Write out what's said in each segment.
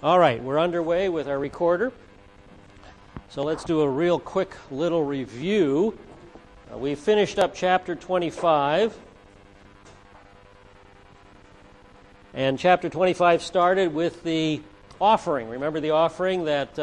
All right, we're underway with our recorder. So let's do a real quick little review. We finished up chapter 25. And chapter 25 started with the offering. Remember the offering that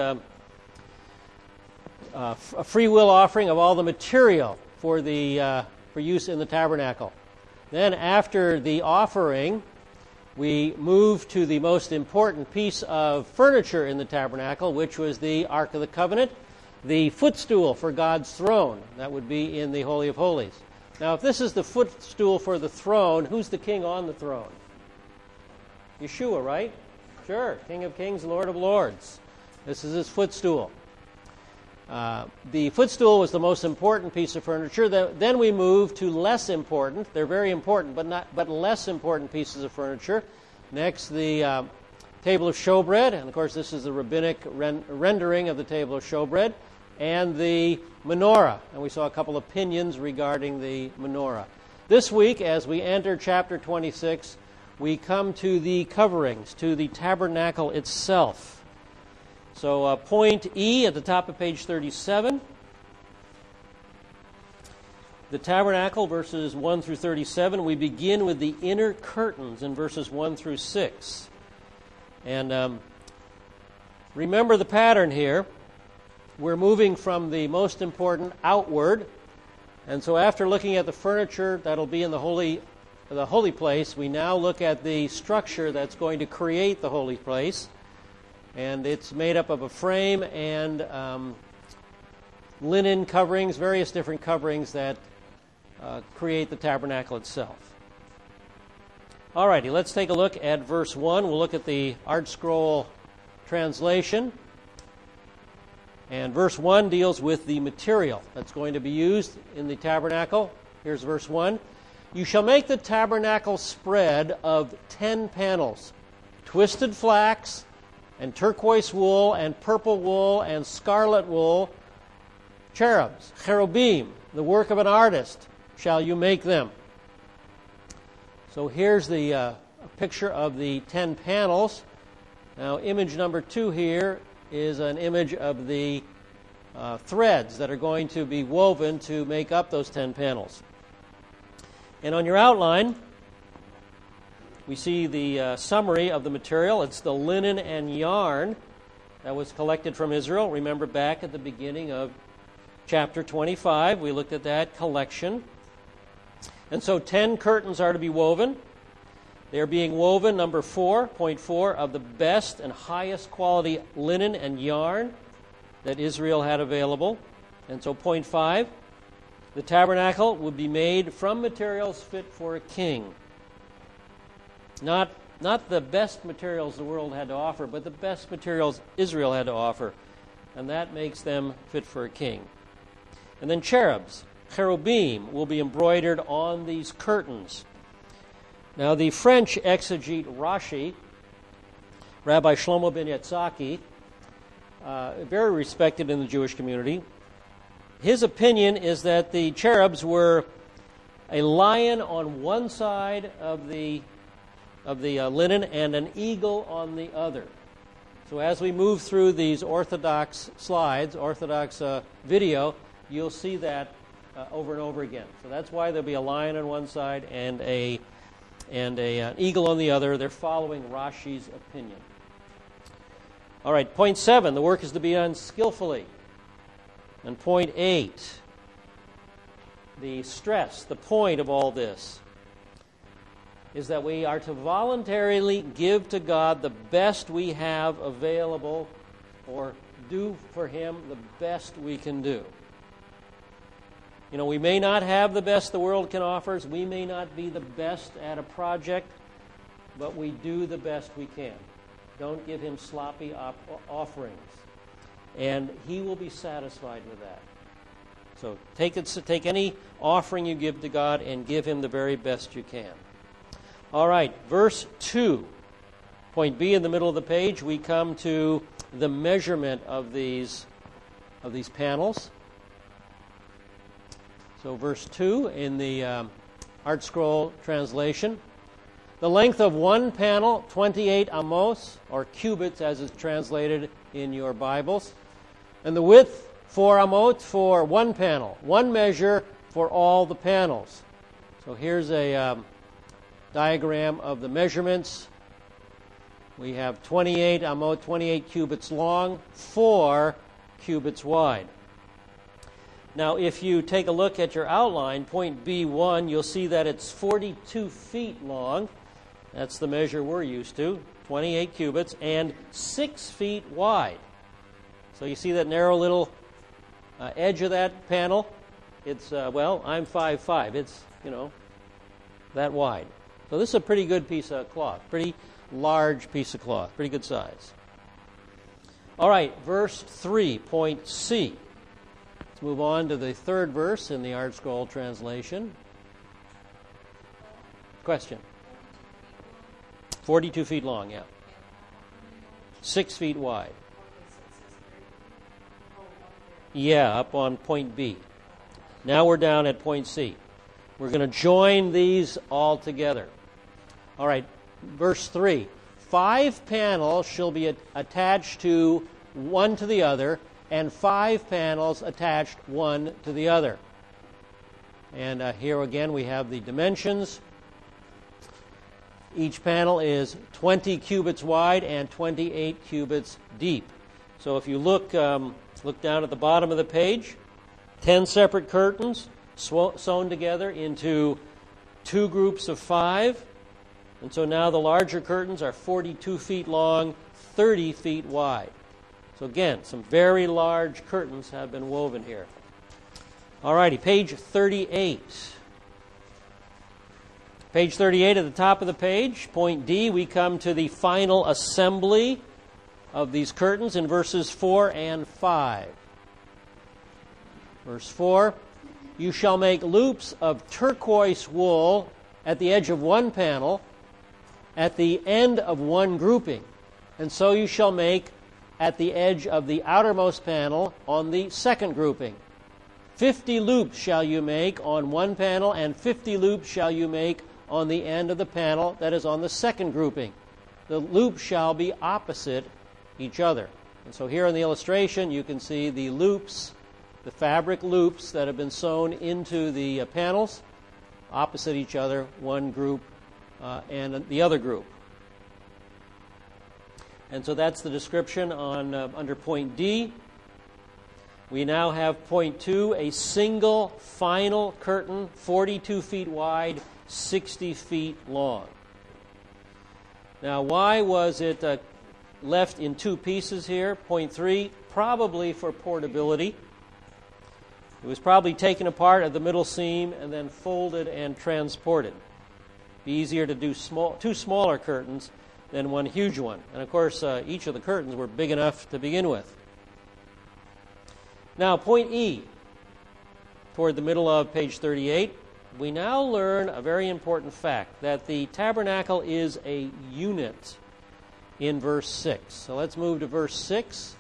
a free will offering of all the material for use in the tabernacle. Then after the offering, we moved to the most important piece of furniture in the tabernacle, which was the Ark of the Covenant, the footstool for God's throne. That would be in the Holy of Holies. Now, if this is the footstool for the throne, who's the king on the throne? Yeshua, right? Sure, King of Kings, Lord of Lords. This is his footstool. The footstool was the most important piece of furniture. Then we moved to less important. They're very important, but less important pieces of furniture. Next, the table of showbread, and of course this is the rabbinic rendering of the table of showbread, and the menorah. And we saw a couple of opinions regarding the menorah. This week, as we enter chapter 26, we come to the coverings, to the tabernacle itself. So point E at the top of page 37. The tabernacle, verses 1 through 37. We begin with the inner curtains in verses 1 through 6. And remember the pattern here. We're moving from the most important outward. And so after looking at the furniture that'll be in the holy place, we now look at the structure that's going to create the holy place. And it's made up of a frame and linen coverings, various different coverings that create the tabernacle itself. All righty, let's take a look at verse 1. We'll look at the Art Scroll translation. And verse 1 deals with the material that's going to be used in the tabernacle. Here's verse 1. You shall make the tabernacle spread of 10 panels, twisted flax, and turquoise wool, and purple wool, and scarlet wool, cherubs, cherubim, the work of an artist, shall you make them. So here's the picture of the 10 panels. Now, image number 2 here is an image of the threads that are going to be woven to make up those 10 panels. And on your outline, we see the summary of the material. It's the linen and yarn that was collected from Israel. Remember back at the beginning of chapter 25, we looked at that collection. And so 10 curtains are to be woven. They are being woven, number 4, point 4, of the best and highest quality linen and yarn that Israel had available. And so point 5, the tabernacle would be made from materials fit for a king. Not the best materials the world had to offer, but the best materials Israel had to offer. And that makes them fit for a king. And then cherubs, cherubim, will be embroidered on these curtains. Now the French exegete Rashi, Rabbi Shlomo ben Yitzhaki, very respected in the Jewish community, his opinion is that the cherubs were a lion on one side of the linen and an eagle on the other. So as we move through these Orthodox slides, Orthodox video, you'll see that over and over again. So that's why there'll be a lion on one side and an eagle on the other. They're following Rashi's opinion. All right, point 7, the work is to be done skillfully. And point 8, the stress, the point of all this, is that we are to voluntarily give to God the best we have available, or do for Him the best we can do. You know, we may not have the best the world can offer us. We may not be the best at a project, but we do the best we can. Don't give Him sloppy offerings. And He will be satisfied with that. So take any offering you give to God and give Him the very best you can. All right, verse 2. Point B in the middle of the page, we come to the measurement of these panels. So verse 2 in the Art Scroll translation. The length of one panel, 28 amos, or cubits as is translated in your Bibles. And the width, 4 amot for one panel, one measure for all the panels. So here's a diagram of the measurements. We have 28 amot, 28 cubits long, 4 cubits wide. Now, if you take a look at your outline, point B1, you'll see that it's 42 feet long. That's the measure we're used to, 28 cubits, and 6 feet wide. So you see that narrow little edge of that panel? It's, I'm 5'5". It's, that wide. So this is a pretty good piece of cloth, pretty large piece of cloth, pretty good size. All right, verse 3, point C. Let's move on to the third verse in the Art Scroll translation. Question? 42 feet long, yeah. 6 feet wide. Yeah, up on point B. Now we're down at point C. We're going to join these all together. All right, verse 3. 5 panels shall be attached to one to the other, and 5 panels attached one to the other. And here again we have the dimensions. Each panel is 20 cubits wide and 28 cubits deep. So if you look down at the bottom of the page, 10 separate curtains sewn together into 2 groups of 5. And so now the larger curtains are 42 feet long, 30 feet wide. So again, some very large curtains have been woven here. All righty, page 38. Page 38 at the top of the page, point D, we come to the final assembly of these curtains in verses 4 and 5. Verse 4, you shall make loops of turquoise wool at the edge of one panel, at the end of one grouping, and so you shall make at the edge of the outermost panel on the second grouping. 50 loops shall you make on one panel, and 50 loops shall you make on the end of the panel that is on the second grouping. The loops shall be opposite each other. And so here in the illustration, you can see the loops, the fabric loops that have been sewn into the panels, opposite each other, one group and the other group. And so that's the description on under point D. We now have point 2, a single final curtain, 42 feet wide, 60 feet long. Now, why was it left in 2 pieces here? Point 3, probably for portability. It was probably taken apart at the middle seam and then folded and transported. Be easier to do 2 smaller curtains than one huge one. And of course, each of the curtains were big enough to begin with. Now, point E, toward the middle of page 38, we now learn a very important fact, that the tabernacle is a unit in verse 6. So let's move to verse 6.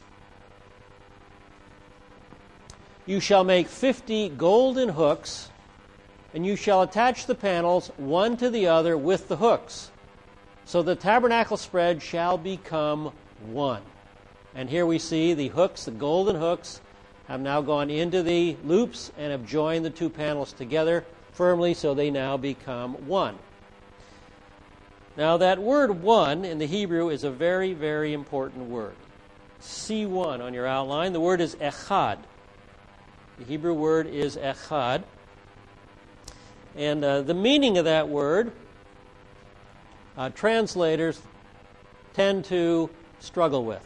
You shall make 50 golden hooks, and you shall attach the panels one to the other with the hooks. So the tabernacle spread shall become one. And here we see the hooks, the golden hooks, have now gone into the loops and have joined the 2 panels together firmly, so they now become one. Now that word one in the Hebrew is a very, very important word. C1 on your outline. The word is echad. The Hebrew word is echad. And the meaning of that word, translators tend to struggle with,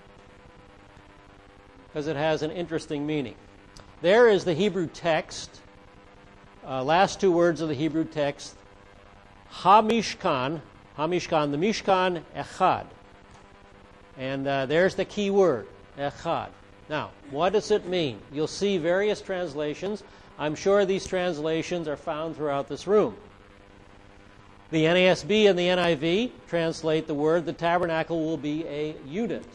because it has an interesting meaning. There is the Hebrew text, last 2 words of the Hebrew text, ha-mishkan, the mishkan, echad. And there's the key word, echad. Now, what does it mean? You'll see various translations. I'm sure these translations are found throughout this room. The NASB and the NIV translate the word, the tabernacle will be a unit.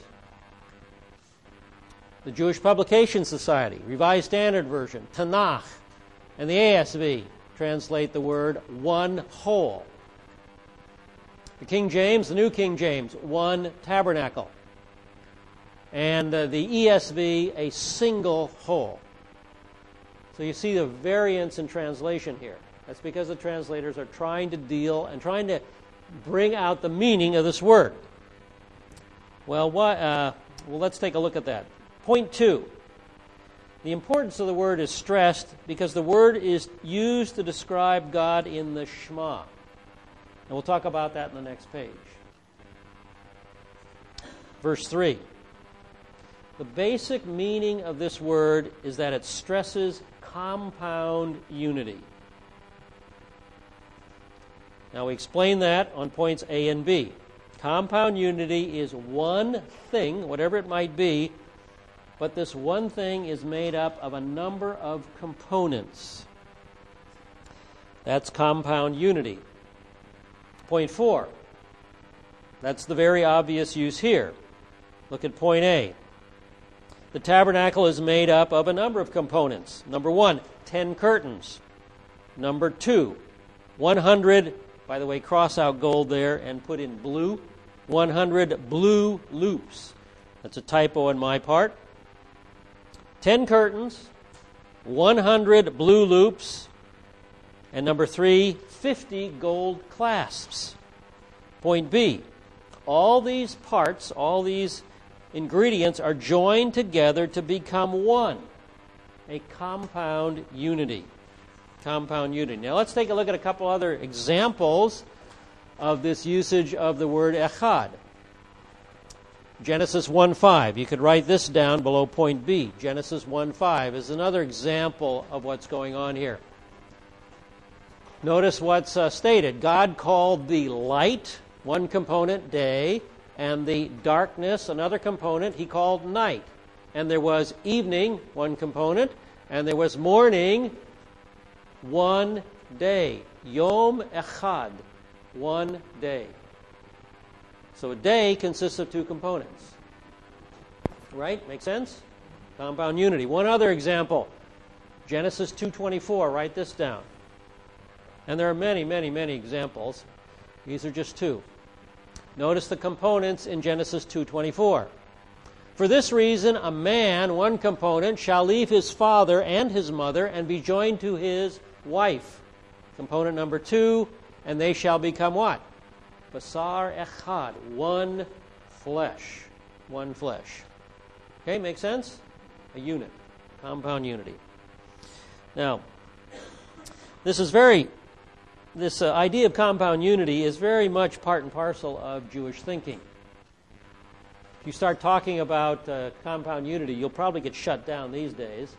The Jewish Publication Society, Revised Standard Version, Tanakh, and the ASV translate the word one whole. The King James, the New King James, one tabernacle. And the ESV, a single whole. So you see the variance in translation here. That's because the translators are trying to deal and trying to bring out the meaning of this word. Well, let's take a look at that. Point 2. The importance of the word is stressed because the word is used to describe God in the Shema. And we'll talk about that in the next page. Verse 3. The basic meaning of this word is that it stresses compound unity. Now we explain that on points A and B. Compound unity is one thing, whatever it might be, but this one thing is made up of a number of components. That's compound unity. Point 4. That's the very obvious use here. Look at point A. The tabernacle is made up of a number of components. Number 1, 10 curtains. Number 2, 100, by the way, cross out gold there and put in blue, 100 blue loops. That's a typo on my part. 10 curtains, 100 blue loops, and number 3, 50 gold clasps. Point B, all these parts, all these ingredients are joined together to become one, a compound unity. Compound unity. Now let's take a look at a couple other examples of this usage of the word echad. Genesis 1:5. You could write this down below point B. Genesis 1:5 is another example of what's going on here. Notice what's stated. God called the light, one component, day, and the darkness, another component, he called night. And there was evening, one component, and there was morning, one day. Yom echad, one day. So a day consists of two components. Right? Make sense? Compound unity. One other example. Genesis 2:24. Write this down. And there are many, many, many examples. These are just two. Notice the components in Genesis 2:24. For this reason, a man, one component, shall leave his father and his mother and be joined to his wife. Component number 2, and they shall become what? Basar echad, one flesh. One flesh. Okay, make sense? A unit. Compound unity. Now, this idea of compound unity is very much part and parcel of Jewish thinking. If you start talking about compound unity, you'll probably get shut down these days.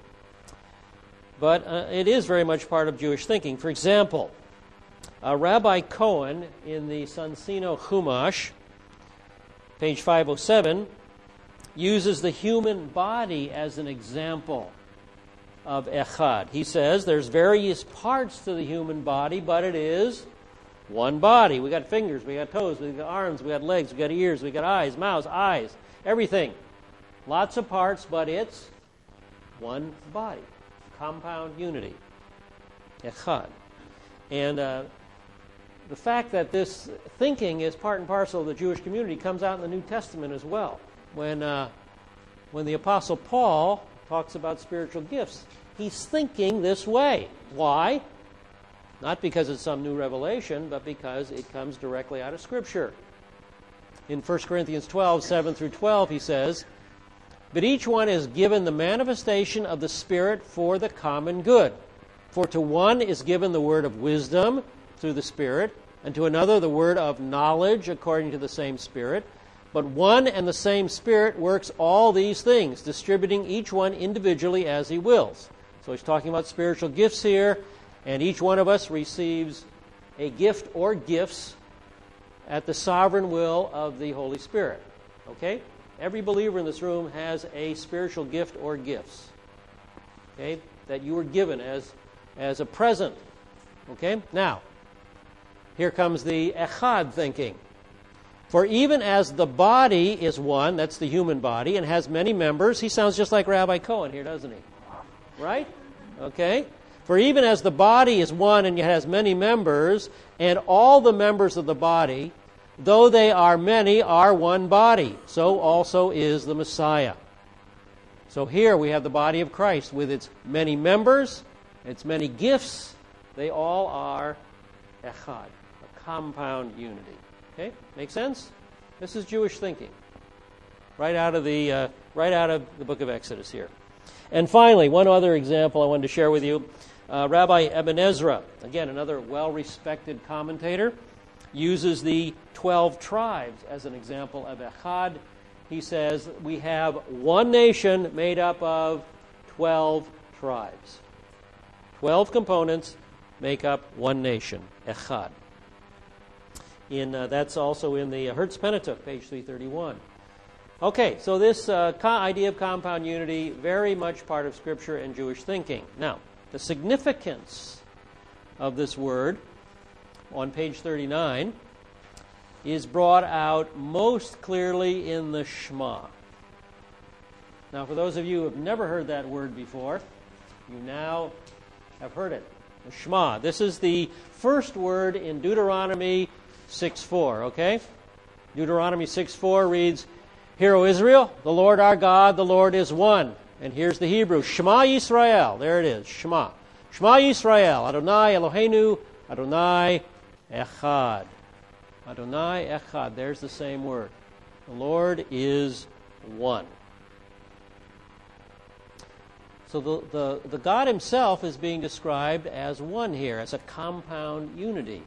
But it is very much part of Jewish thinking. For example, Rabbi Cohen in the Sonsino Chumash, page 507, uses the human body as an example of echad. He says there's various parts to the human body, but it is one body. We got fingers, we got toes, we got arms, we got legs, we got ears, we got eyes, mouths, eyes, everything. Lots of parts, but it's one body. Compound unity. Echad. And the fact that this thinking is part and parcel of the Jewish community comes out in the New Testament as well. When the Apostle Paul talks about spiritual gifts, he's thinking this way. Why? Not because it's some new revelation, but because it comes directly out of Scripture. In 1 Corinthians 12, 7 through 12, he says, but each one is given the manifestation of the Spirit for the common good. For to one is given the word of wisdom through the Spirit, and to another the word of knowledge according to the same Spirit. But one and the same Spirit works all these things, distributing each one individually as he wills. So he's talking about spiritual gifts here, and each one of us receives a gift or gifts at the sovereign will of the Holy Spirit. Okay? Every believer in this room has a spiritual gift or gifts. Okay? That you were given as a present. Okay? Now, here comes the echad thinking. For even as the body is one, that's the human body, and has many members, he sounds just like Rabbi Cohen here, doesn't he? Right? Okay? For even as the body is one and has many members, and all the members of the body, though they are many, are one body. So also is the Messiah. So here we have the body of Christ with its many members, its many gifts. They all are echad, a compound unity. Okay, make sense? This is Jewish thinking, right out of the book of Exodus here. And finally, one other example I wanted to share with you. Rabbi Ibn Ezra, again another well-respected commentator, uses the 12 tribes as an example of echad. He says we have one nation made up of 12 tribes. 12 components make up one nation, echad. That's also in the Hertz Pentateuch, page 331. Okay, so this idea of compound unity, very much part of Scripture and Jewish thinking. Now, the significance of this word on page 39 is brought out most clearly in the Shema. Now, for those of you who have never heard that word before, you now have heard it. The Shema. This is the first word in Deuteronomy 6:4, okay? Deuteronomy 6:4 reads, "Hear, O Israel, the Lord our God, the Lord is one." And here's the Hebrew, Shema Yisrael. There it is, Shema. Shema Yisrael, Adonai Eloheinu, Adonai Echad. Adonai Echad, there's the same word. The Lord is one. So the God himself is being described as one here, as a compound unity.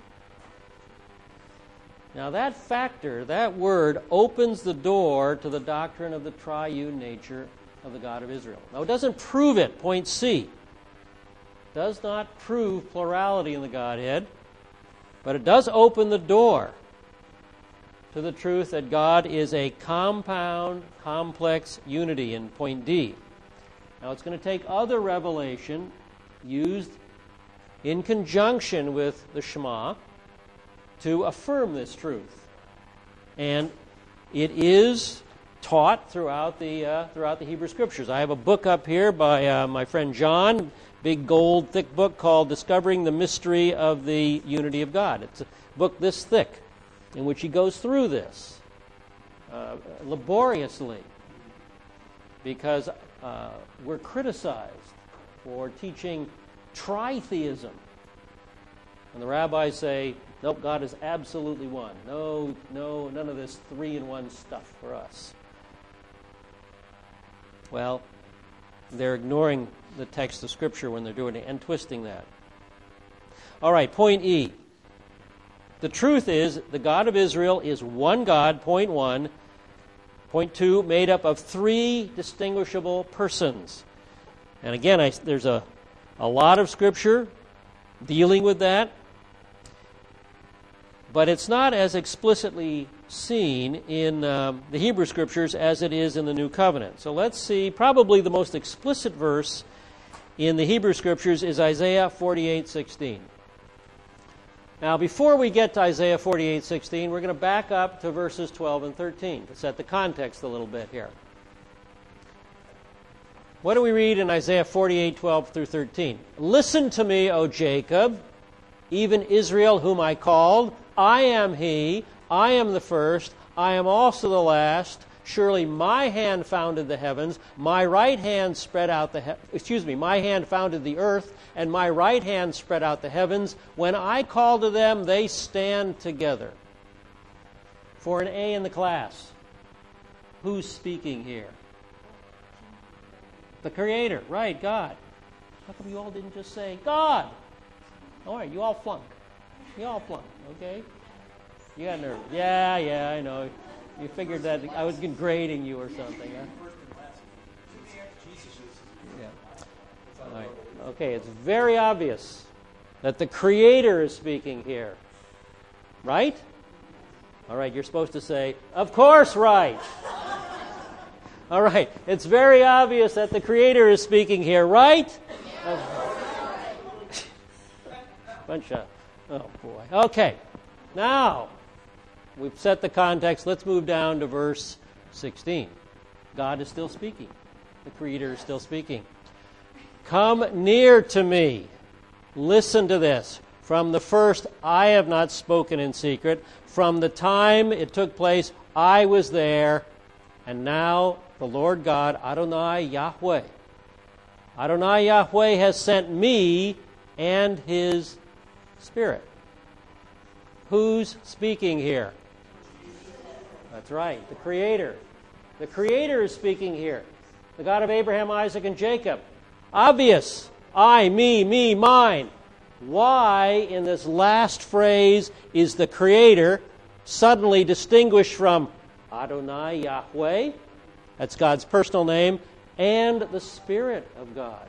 Now that factor, that word, opens the door to the doctrine of the triune nature of the God of Israel. Now it doesn't prove it, point C. Does not prove plurality in the Godhead, but it does open the door to the truth that God is a compound, complex unity in point D. Now it's going to take other revelation used in conjunction with the Shema to affirm this truth. And it is taught throughout the Hebrew Scriptures. I have a book up here by my friend John, big gold thick book called Discovering the Mystery of the Unity of God. It's a book this thick in which he goes through this laboriously, because we're criticized for teaching tritheism. And the rabbis say, nope, God is absolutely one. No, none of this three-in-one stuff for us. Well, they're ignoring the text of Scripture when they're doing it and twisting that. All right, point E. The truth is the God of Israel is one God, point 1. Point 2, made up of 3 distinguishable persons. And again, there's a lot of Scripture dealing with that, but it's not as explicitly seen in the Hebrew Scriptures as it is in the New Covenant. So let's see, probably the most explicit verse in the Hebrew Scriptures is Isaiah 48:16. Now, before we get to Isaiah 48:16, we're going to back up to verses 12 and 13 to set the context a little bit here. What do we read in Isaiah 48:12 through 13? "Listen to me, O Jacob, even Israel whom I called. I am he, I am the first, I am also the last. Surely my hand founded the heavens, my right hand spread out my hand founded the earth, and my right hand spread out the heavens. When I call to them, they stand together." For an A in the class, who's speaking here? The Creator, right, God. How come you all didn't just say, God? All right, you all flunk. You all flunk, okay? You got nervous. Yeah, I know. You figured that I was grading you or something, huh? Yeah. All right. Okay, it's very obvious that the Creator is speaking here. Right? All right, you're supposed to say, of course, right. All right, it's very obvious that the Creator is speaking here, right? Bunch of, oh boy. Okay, now we've set the context. Let's move down to verse 16. God is still speaking. The Creator is still speaking. "Come near to me. Listen to this. From the first, I have not spoken in secret. From the time it took place, I was there. And now the Lord God, Adonai Yahweh. Adonai Yahweh has sent me and His Spirit. Who's speaking here? That's right, the Creator. The Creator is speaking here. The God of Abraham, Isaac, and Jacob. Obvious. I, me, mine. Why, in this last phrase, is the Creator suddenly distinguished from Adonai Yahweh, that's God's personal name, and the Spirit of God?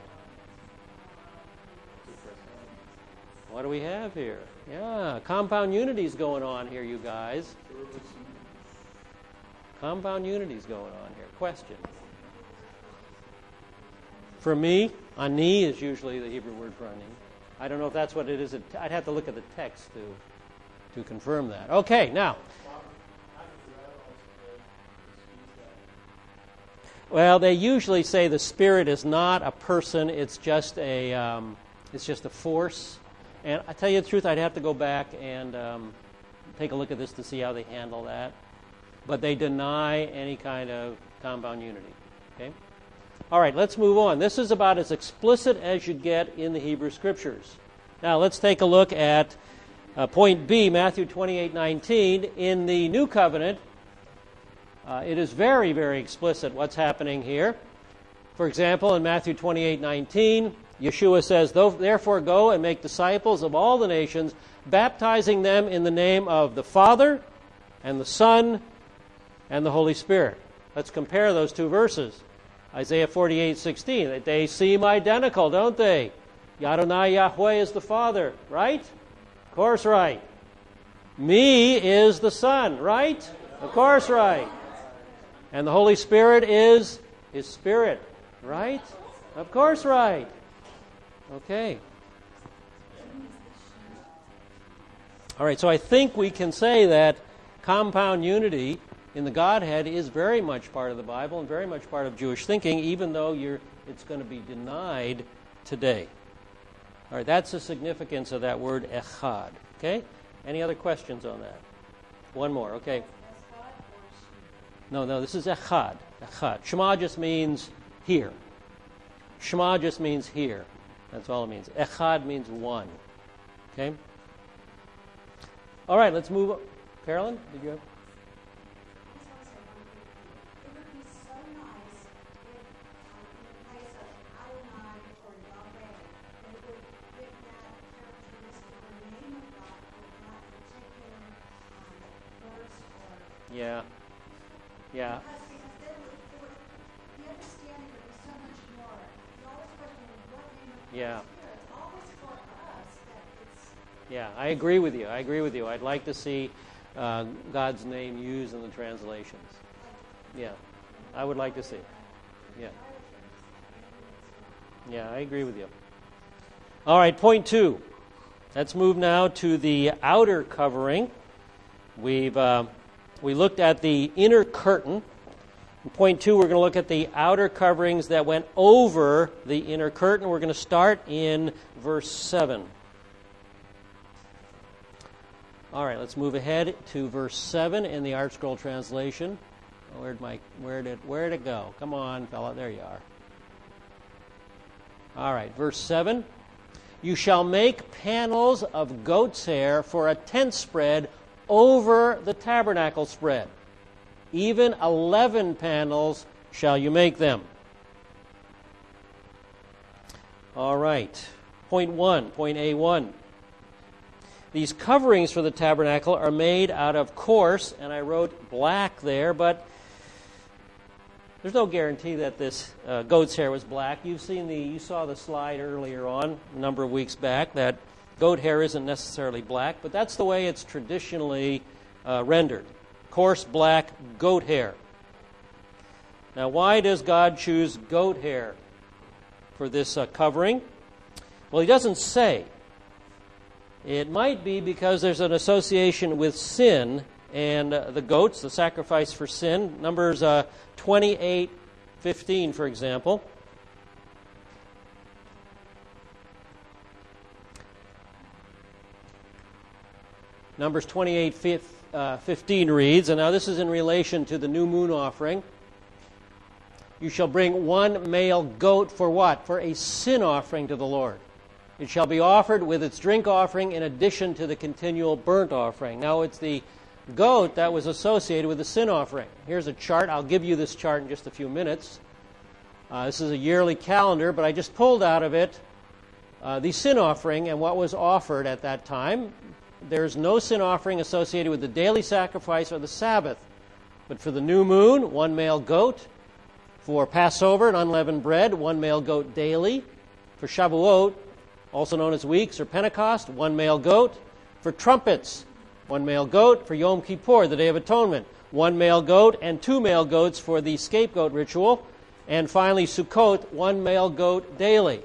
What do we have here? Yeah, compound unity's going on here, you guys. Compound unity's going on here. Question. For me, ani is usually the Hebrew word for ani. I don't know if that's what it is. I'd have to look at the text to confirm that. Okay, now. Well, they usually say the Spirit is not a person; it's just a force. And I tell you the truth, I'd have to go back and take a look at this to see how they handle that. But they deny any kind of compound unity. Okay. All right, let's move on. This is about as explicit as you get in the Hebrew Scriptures. Now, let's take a look at point B, Matthew 28:19. In the New Covenant, it is very, very explicit what's happening here. For example, in Matthew 28:19, Yeshua says, "Therefore go and make disciples of all the nations, baptizing them in the name of the Father and the Son and the Holy Spirit." Let's compare those two verses. Isaiah 48:16. They seem identical, don't they? Adonai Yahweh is the Father, right? Of course, right. Me is the Son, right? Of course, right. And the Holy Spirit is His Spirit, right? Of course, right. Okay. All right, so I think we can say that compound unity in the Godhead is very much part of the Bible and very much part of Jewish thinking, even though it's going to be denied today. All right, that's the significance of that word echad. Okay? Any other questions on that? One more, okay. No, this is echad. Echad. Shema just means here. Shema just means here. That's all it means. Echad means one. Okay? All right, let's move on. Carolyn, did you have? Yeah. Yeah. Yeah. Yeah, I agree with you. I'd like to see God's name used in the translations. Yeah, I would like to see. Yeah. Yeah, I agree with you. All right, point 2. Let's move now to the outer covering. We looked at the inner curtain. In point 2, we're going to look at the outer coverings that went over the inner curtain. We're going to start in verse 7. All right, let's move ahead to verse 7 in the Art Scroll translation. Where'd it go? Come on, fella. There you are. All right, verse 7. You shall make panels of goat's hair for a tent spread over the tabernacle spread. Even 11 panels shall you make them. All right. Point A1. These coverings for the tabernacle are made out of coarse, and I wrote black there, but there's no guarantee that this goat's hair was black. You saw the slide earlier on, a number of weeks back, that goat hair isn't necessarily black, but that's the way it's traditionally rendered. Coarse black goat hair. Now, why does God choose goat hair for this covering? Well, He doesn't say. It might be because there's an association with sin and the goats, the sacrifice for sin. Numbers 28:15, for example. Numbers 28:15 reads, and now this is in relation to the new moon offering. You shall bring one male goat for what? For a sin offering to the Lord. It shall be offered with its drink offering in addition to the continual burnt offering. Now it's the goat that was associated with the sin offering. Here's a chart. I'll give you this chart in just a few minutes. This is a yearly calendar, but I just pulled out of it the sin offering and what was offered at that time. There's no sin offering associated with the daily sacrifice or the Sabbath. But for the new moon, one male goat. For Passover and unleavened bread, one male goat daily. For Shavuot, also known as weeks or Pentecost, one male goat. For trumpets, one male goat. For Yom Kippur, the Day of Atonement, one male goat and two male goats for the scapegoat ritual. And finally, Sukkot, one male goat daily.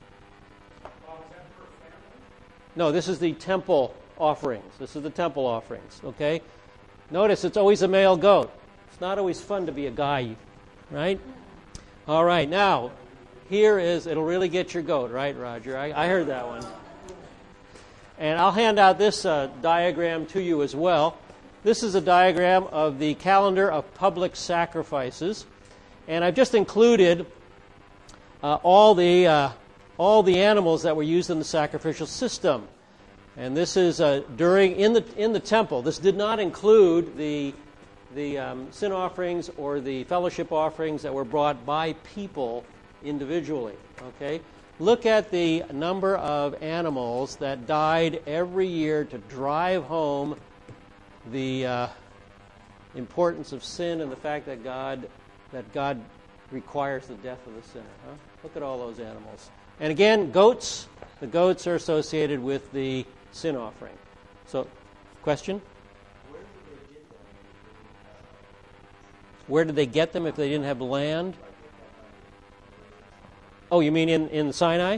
No, this is the temple offerings. This is the temple offerings, okay? Notice it's always a male goat. It's not always fun to be a guy, right? All right, now, here is, it'll really get your goat, right, Roger? I heard that one. And I'll hand out this diagram to you as well. This is a diagram of the calendar of public sacrifices. And I've just included all the animals that were used in the sacrificial system. And this is in the temple. This did not include the sin offerings or the fellowship offerings that were brought by people individually. Okay, look at the number of animals that died every year to drive home the importance of sin and the fact that God requires the death of the sinner. Huh? Look at all those animals. And again, goats. The goats are associated with the sin offering. So, question? Where did they get them if they didn't have land? Oh, you mean in Sinai?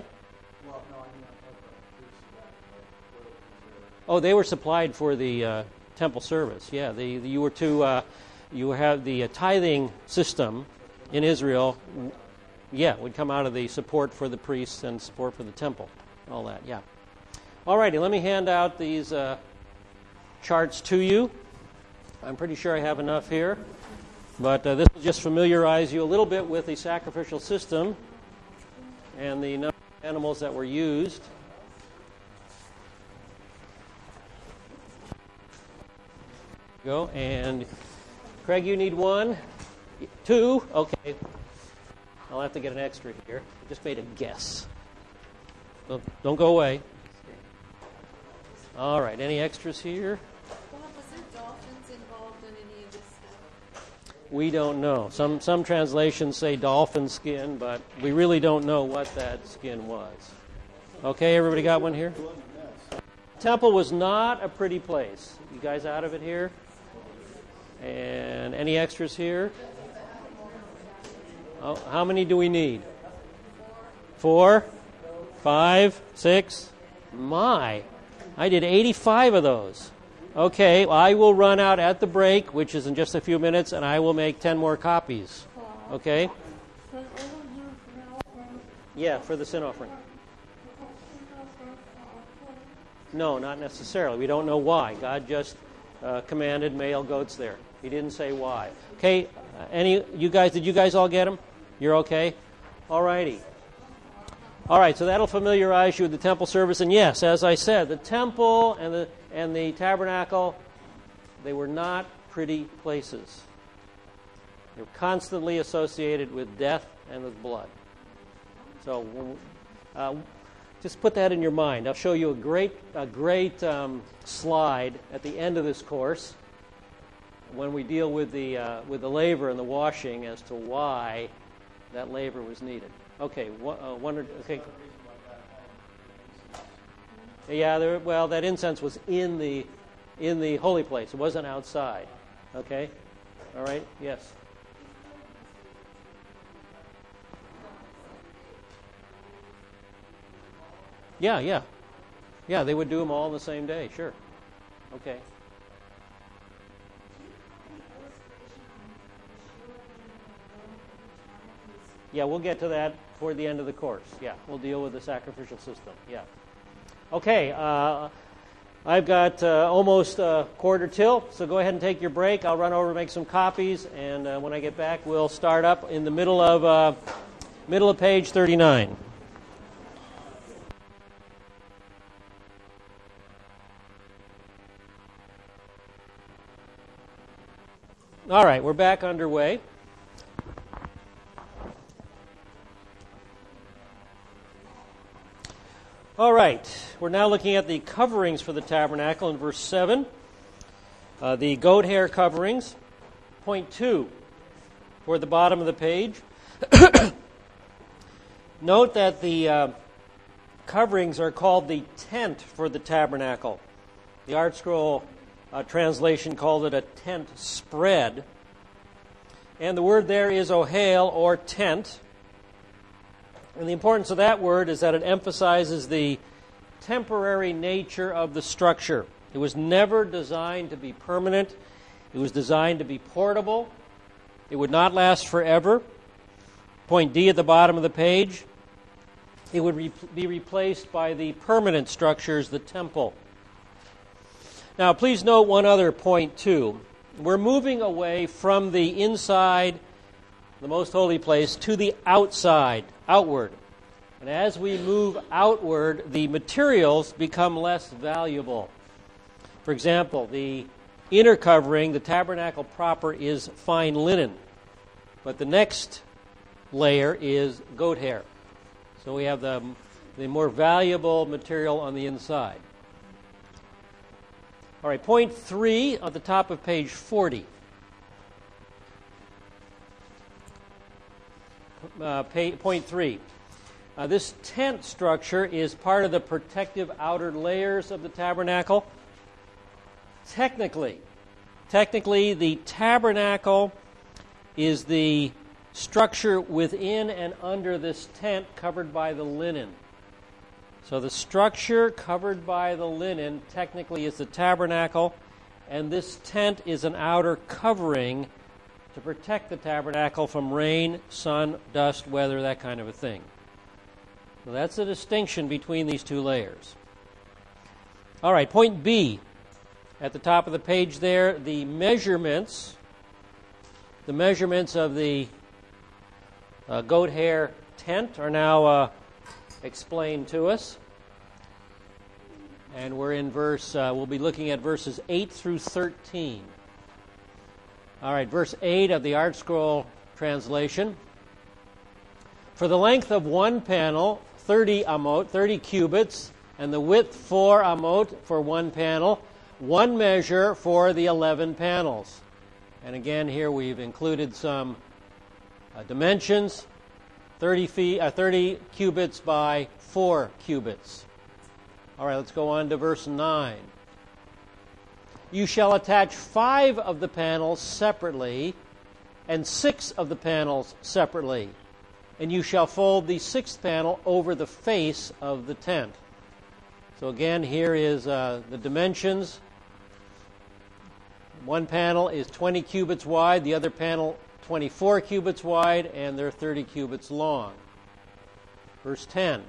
Oh, they were supplied for the temple service. Yeah, you have the tithing system in Israel. Yeah, would come out of the support for the priests and support for the temple. All that, yeah. All righty, let me hand out these charts to you. I'm pretty sure I have enough here. But this will just familiarize you a little bit with the sacrificial system and the number of animals that were used. Go, and Craig, you need one? Two? Okay. I'll have to get an extra here. I just made a guess. Don't go away. All right, any extras here? Bob, was there dolphins involved in any of this stuff? We don't know. Some translations say dolphin skin, but we really don't know what that skin was. Okay, everybody got one here? Temple was not a pretty place. You guys out of it here? And any extras here? Oh, how many do we need? 4? 5? 6? My, I did 85 of those. Okay, well, I will run out at the break, which is in just a few minutes, and I will make 10 more copies. Okay? Yeah, for the sin offering. No, not necessarily. We don't know why. God just commanded male goats there. He didn't say why. Okay, did you guys all get them? You're okay? All righty. All right, so that'll familiarize you with the temple service. And yes, as I said, the temple and the tabernacle, they were not pretty places. They were constantly associated with death and with blood. So just put that in your mind. I'll show you a great slide at the end of this course when we deal with the laver and the washing as to why that laver was needed. Okay, okay. Yeah, that incense was in the holy place. It wasn't outside. Okay, all right. Yes. Yeah. They would do them all on the same day. Sure. Okay. Yeah, we'll get to that toward the end of the course. Yeah, we'll deal with the sacrificial system. Yeah. Okay. I've got almost a quarter till, so go ahead and take your break. I'll run over and make some copies, and when I get back, we'll start up in the middle of page 39. All right, we're back underway. All right, we're now looking at the coverings for the tabernacle in verse 7. The goat hair coverings. Point 2, toward the bottom of the page. Note that the coverings are called the tent for the tabernacle. The Art Scroll translation called it a tent spread. And the word there is ohale, or tent. And the importance of that word is that it emphasizes the temporary nature of the structure. It was never designed to be permanent. It was designed to be portable. It would not last forever. Point D at the bottom of the page. It would be replaced by the permanent structures, the temple. Now, please note one other point, too. We're moving away from the inside, the most holy place, to the outside, outward. And as we move outward, the materials become less valuable. For example, the inner covering, the tabernacle proper, is fine linen. But the next layer is goat hair. So we have the more valuable material on the inside. All right, point 3 at the top of page 40. Point 3. This tent structure is part of the protective outer layers of the tabernacle. Technically, the tabernacle is the structure within and under this tent covered by the linen. So the structure covered by the linen technically is the tabernacle, and this tent is an outer covering to protect the tabernacle from rain, sun, dust, weather, that kind of a thing. So that's the distinction between these two layers. All right, point B at the top of the page there, the measurements of the goat hair tent are now explained to us. And we're in we'll be looking at verses 8 through 13. All right, verse 8 of the Art Scroll translation. For the length of one panel, 30 amot, 30 cubits, and the width 4 amot for one panel, one measure for the 11 panels. And again, here we've included some dimensions, 30 cubits by 4 cubits. All right, let's go on to verse 9. You shall attach 5 of the panels separately and 6 of the panels separately. And you shall fold the 6th panel over the face of the tent. So again, here is the dimensions. One panel is 20 cubits wide, the other panel 24 cubits wide, and they're 30 cubits long. Verse 10.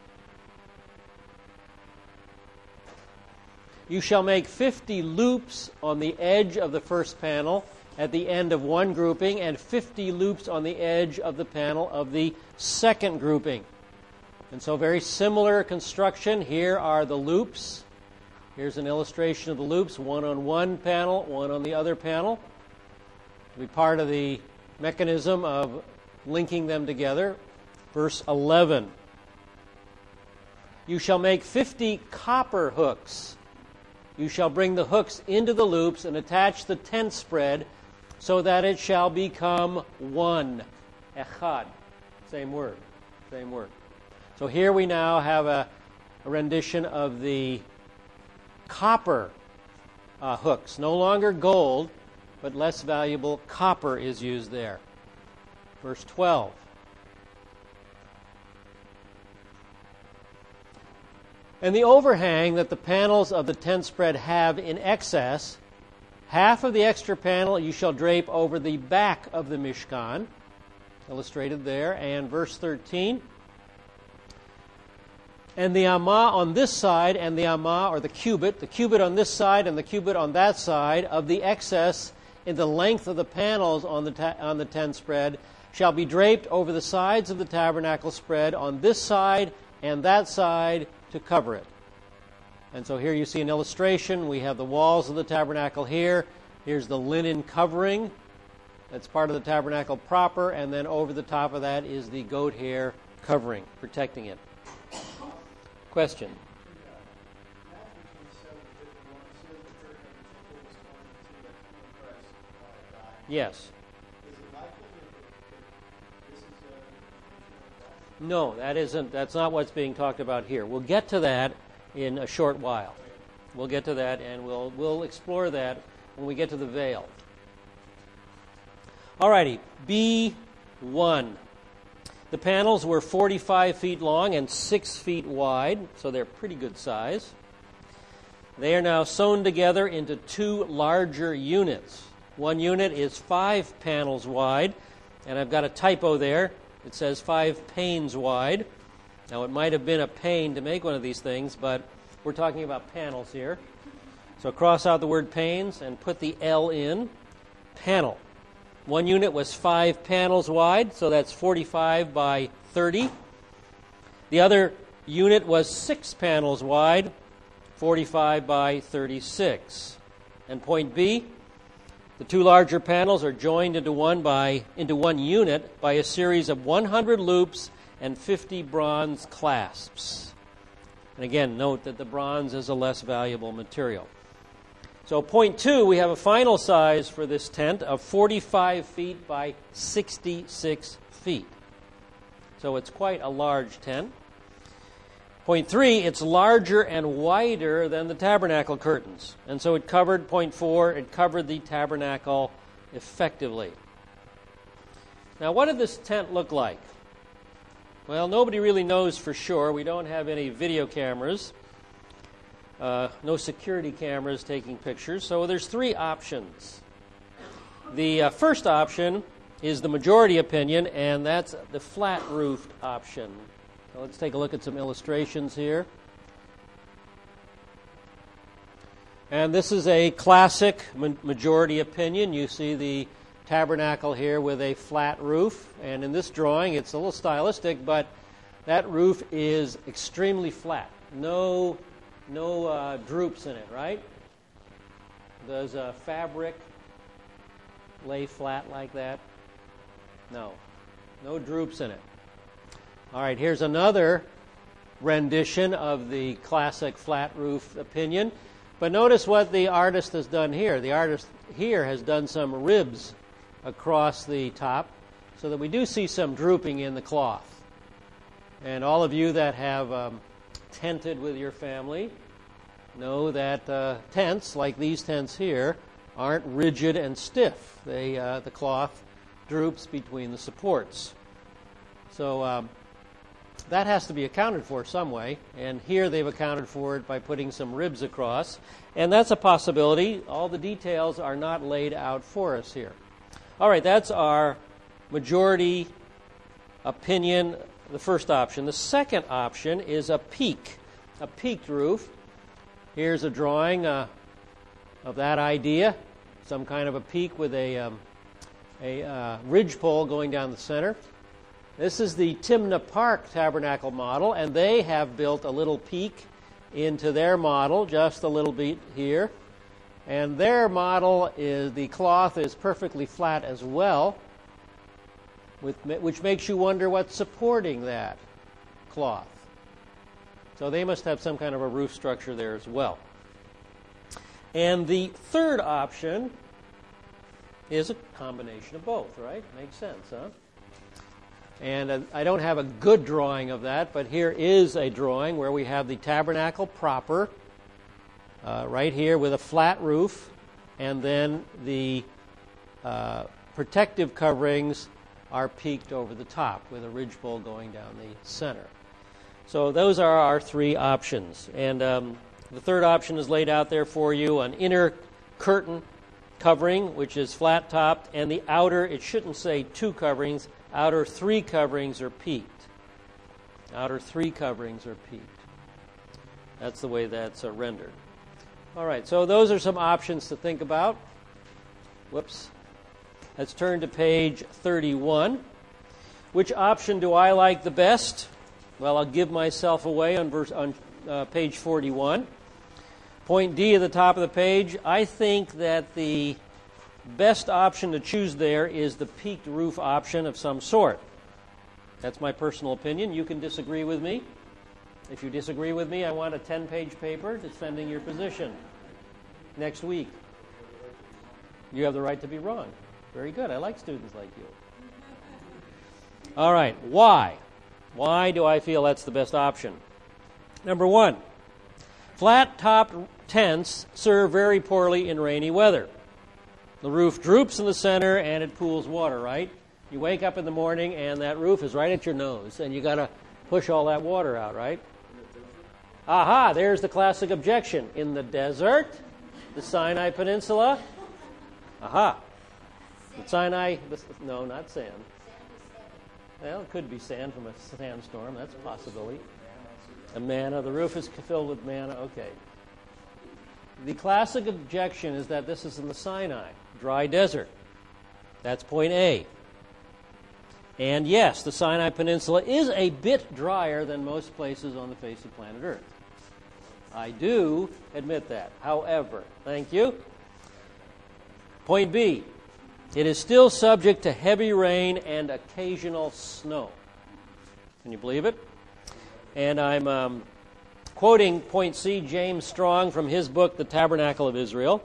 You shall make 50 loops on the edge of the first panel at the end of one grouping, and 50 loops on the edge of the panel of the second grouping. And so very similar construction. Here are the loops. Here's an illustration of the loops, one on one panel, one on the other panel. To be part of the mechanism of linking them together. Verse 11. You shall make 50 copper hooks. You shall bring the hooks into the loops and attach the tent spread so that it shall become one. Echad. Same word. So here we now have a rendition of the copper hooks. No longer gold, but less valuable copper is used there. Verse 12. And the overhang that the panels of the tent spread have in excess, half of the extra panel you shall drape over the back of the Mishkan, illustrated there. And verse 13. And the amah on this side and the amah, or the cubit on this side and the cubit on that side of the excess in the length of the panels on the tent spread shall be draped over the sides of the tabernacle spread on this side and that side to cover it. And so here you see an illustration. We have the walls of the tabernacle here. Here's the linen covering. That's part of the tabernacle proper. And then over the top of that is the goat hair covering, protecting it. Question? Yes. No, that's not what's being talked about here. We'll get to that in a short while. We'll get to that, and we'll explore that when we get to the veil. Alrighty, B1. The panels were 45 feet long and 6 feet wide, so they're pretty good size. They are now sewn together into two larger units. One unit is 5 panels wide, and I've got a typo there. It says 5 panes wide. Now, it might have been a pain to make one of these things, but we're talking about panels here. So cross out the word panes and put the L in. Panel. One unit was 5 panels wide, so that's 45 by 30. The other unit was 6 panels wide, 45 by 36. And point B, the two larger panels are joined into one unit by a series of 100 loops and 50 bronze clasps. And again, note that the bronze is a less valuable material. So point 2, we have a final size for this tent of 45 feet by 66 feet. So it's quite a large tent. Point 3, it's larger and wider than the tabernacle curtains. And so it covered, point 4, it covered the tabernacle effectively. Now, what did this tent look like? Well, nobody really knows for sure. We don't have any video cameras. No security cameras taking pictures. So there's 3 options. The first option is the majority opinion, and that's the flat-roofed option. So let's take a look at some illustrations here. And this is a classic majority opinion. You see the tabernacle here with a flat roof. And in this drawing, it's a little stylistic, but that roof is extremely flat. No droops in it, right? Does fabric lay flat like that? No droops in it. All right, here's another rendition of the classic flat roof opinion. But notice what the artist has done here. The artist here has done some ribs across the top so that we do see some drooping in the cloth. And all of you that have tented with your family know that tents, like these tents here, aren't rigid and stiff. The cloth droops between the supports. So that has to be accounted for some way, and here they've accounted for it by putting some ribs across, and that's a possibility. All the details are not laid out for us here. All right, that's our majority opinion, the first option. The second option is a peaked roof. Here's a drawing of that idea, some kind of a peak with a ridgepole going down the center. This is the Timna Park tabernacle model, and they have built a little peak into their model, just a little bit here. And their model is, the cloth is perfectly flat as well, which makes you wonder what's supporting that cloth. So they must have some kind of a roof structure there as well. And the third option is a combination of both, right? Makes sense, huh? And I don't have a good drawing of that, but here is a drawing where we have the tabernacle proper, right here with a flat roof, and then the protective coverings are peaked over the top with a ridgepole going down the center. So those are our 3 options. And the third option is laid out there for you, an inner curtain covering, which is flat-topped, and the outer, it shouldn't say 2 coverings, outer 3 coverings are peaked. Outer 3 coverings are peaked. That's the way that's rendered. All right, so those are some options to think about. Whoops. Let's turn to page 31. Which option do I like the best? Well, I'll give myself away on page 41. Point D at the top of the page. I think that the best option to choose there is the peaked roof option of some sort. That's my personal opinion. You can disagree with me. If you disagree with me, I want a 10-page paper defending your position next week. You have the right to be wrong. Very good. I like students like you. All right. Why? Why do I feel that's the best option? Number one, flat-top tents serve very poorly in rainy weather. The roof droops in the center and it pools water, right? You wake up in the morning and that roof is right at your nose and you got to push all that water out, right? Aha, there's the classic objection. In the desert, the Sinai Peninsula. Aha. The Sinai, no, not sand. Well, it could be sand from a sandstorm. That's a possibility. A manna. The roof is filled with manna. Okay. The classic objection is that this is in the Sinai, dry desert. That's point A. And yes, the Sinai Peninsula is a bit drier than most places on the face of planet Earth. I do admit that. However, thank you. Point B. It is still subject to heavy rain and occasional snow. Can you believe it? And I'm quoting point C, James Strong, from his book, The Tabernacle of Israel.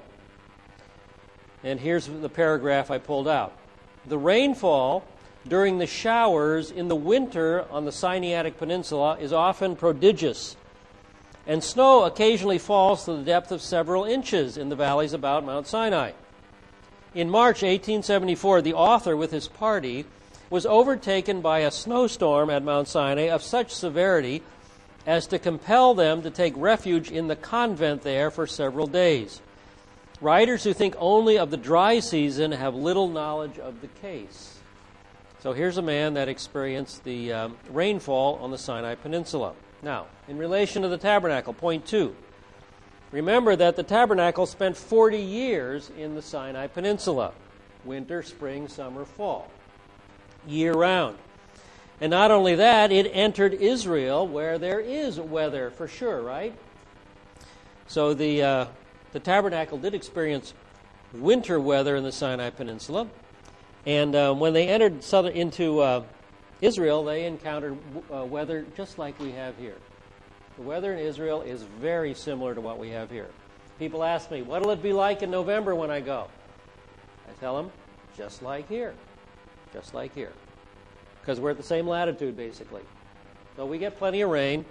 And here's the paragraph I pulled out. The rainfall during the showers in the winter on the Sinaitic Peninsula is often prodigious, and snow occasionally falls to the depth of several inches in the valleys about Mount Sinai. In March 1874, the author with his party was overtaken by a snowstorm at Mount Sinai of such severity as to compel them to take refuge in the convent there for several days. Writers who think only of the dry season have little knowledge of the case. So here's a man that experienced the rainfall on the Sinai Peninsula. Now, in relation to the tabernacle, point 2. Remember that the tabernacle spent 40 years in the Sinai Peninsula. Winter, spring, summer, fall. Year-round. And not only that, it entered Israel where there is weather for sure, right? So the tabernacle did experience winter weather in the Sinai Peninsula. And when they entered into Israel, they encountered weather just like we have here. The weather in Israel is very similar to what we have here. People ask me, what'll it be like in November when I go? I tell them, just like here. Just like here. Because we're at the same latitude, basically. So we get plenty of rain.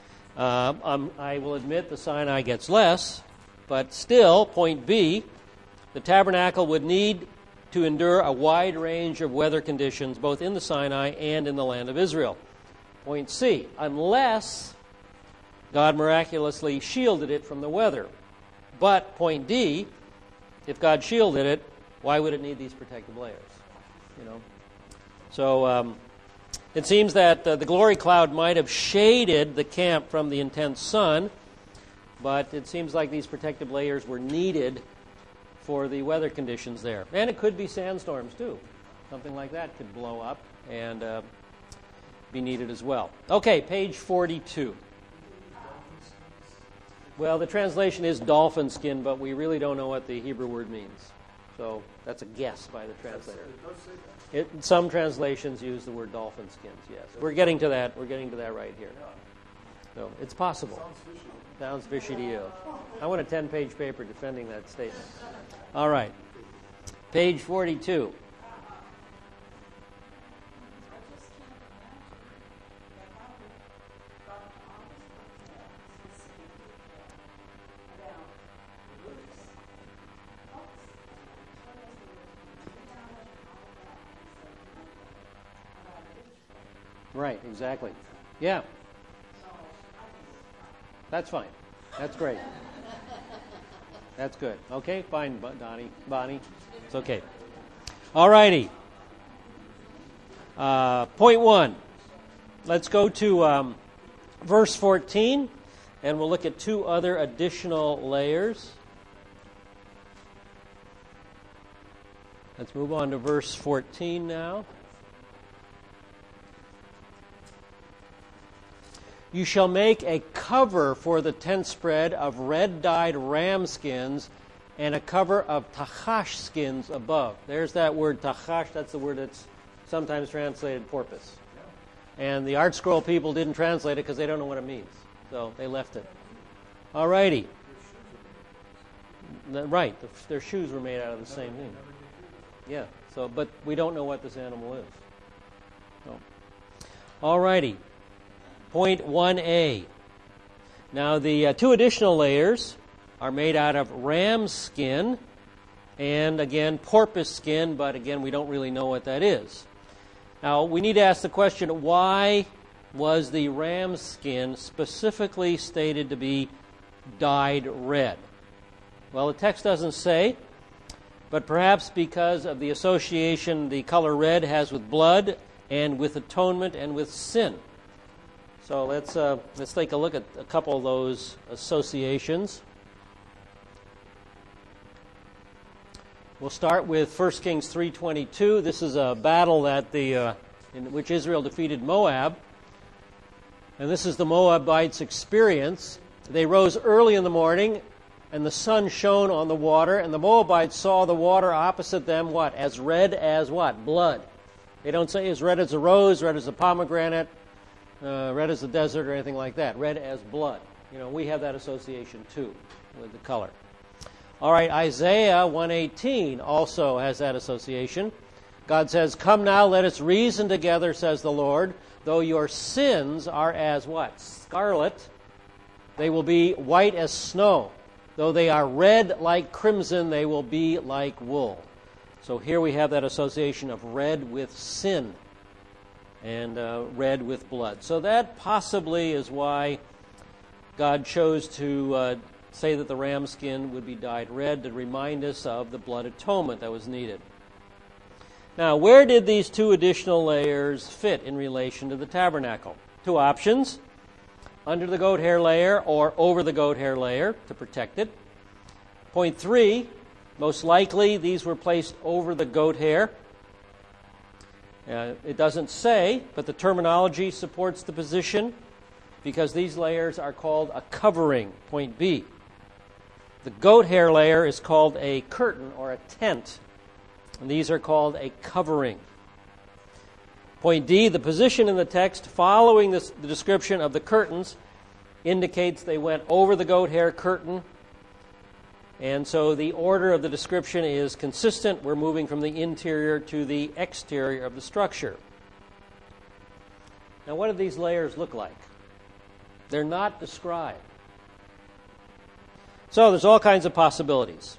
I will admit the Sinai gets less, but still, point B, the tabernacle would need to endure a wide range of weather conditions, both in the Sinai and in the land of Israel. Point C, unless God miraculously shielded it from the weather. But, point D, if God shielded it, why would it need these protective layers? You know? So, it seems that the glory cloud might have shaded the camp from the intense sun, but it seems like these protective layers were needed for the weather conditions there. And it could be sandstorms, too. Something like that could blow up and be needed as well. Okay, page 42. Well, the translation is dolphin skin, but we really don't know what the Hebrew word means. So that's a guess by the translator. Some translations use the word dolphin skins, yes. We're getting to that. We're getting to that right here. So it's possible. Sounds fishy to you. I want a 10-page paper defending that statement. All right. Page 42. Right, exactly. Yeah. That's fine. That's great. That's good. Okay, fine, Bonnie. It's okay. All righty. Point 1. Let's go to verse 14. And we'll look at two other additional layers. Let's move on to verse 14 now. You shall make a cover for the tent spread of red-dyed ram skins and a cover of tachash skins above. There's that word tachash. That's the word that's sometimes translated porpoise. And the Art Scroll people didn't translate it because they don't know what it means. So they left it. All righty. Right. Their shoes were made out of the same thing. Yeah. So, but we don't know what this animal is. So. All righty. Point 1a. Now the two additional layers are made out of ram skin and, again, porpoise skin, but, again, we don't really know what that is. Now, we need to ask the question, why was the ram skin specifically stated to be dyed red? Well, the text doesn't say, but perhaps because of the association the color red has with blood and with atonement and with sin. So let's take a look at a couple of those associations. We'll start with 1 Kings 3:22. This is a battle that in which Israel defeated Moab. And this is the Moabites' experience. They rose early in the morning, and the sun shone on the water, and the Moabites saw the water opposite them, what? As red as what? Blood. They don't say as red as a rose, red as a pomegranate, red as the desert, or anything like that. Red as blood. You know, we have that association, too, with the color. All right, Isaiah 1:18 also has that association. God says, "Come now, let us reason together, says the Lord. Though your sins are as what? Scarlet, they will be white as snow. Though they are red like crimson, they will be like wool." So here we have that association of red with sin and red with blood. So that possibly is why God chose to say that the ram skin would be dyed red to remind us of the blood atonement that was needed. Now, where did these two additional layers fit in relation to the tabernacle? Two options: under the goat hair layer or over the goat hair layer to protect it. Point 3, most likely these were placed over the goat hair. It doesn't say, but the terminology supports the position because these layers are called a covering. Point B. The goat hair layer is called a curtain or a tent, and these are called a covering. Point D, the position in the text following the description of the curtains indicates they went over the goat hair curtain, and so the order of the description is consistent. We're moving from the interior to the exterior of the structure. Now, what do these layers look like? They're not described. So there's all kinds of possibilities.